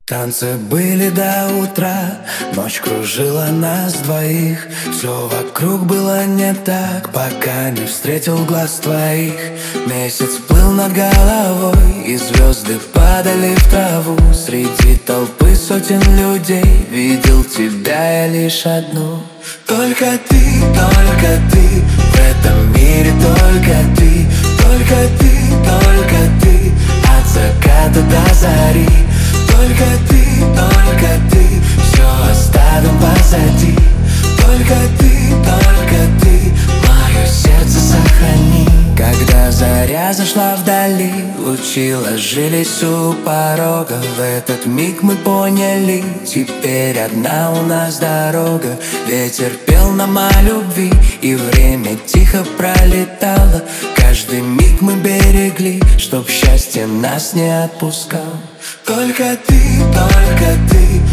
Танцы были до утра, ночь кружила нас двоих. Все вокруг было не так, пока не встретил глаз твоих. Месяц плыл над головой, и звезды падали в траву. Среди толпы сотен людей видел тебя я лишь одну. Только ты, в этом мире только ты. Только ты, от заката до зари. Только ты, все оставим позади. Только ты, мое сердце сохрани. Когда заря зашла вдали, лучи ложились у порога. В этот миг мы поняли, теперь одна у нас дорога. Ветер пел нам о любви, и время тихо пролетало. Каждый миг мы берегли, чтоб счастье нас не отпускало. Только ты,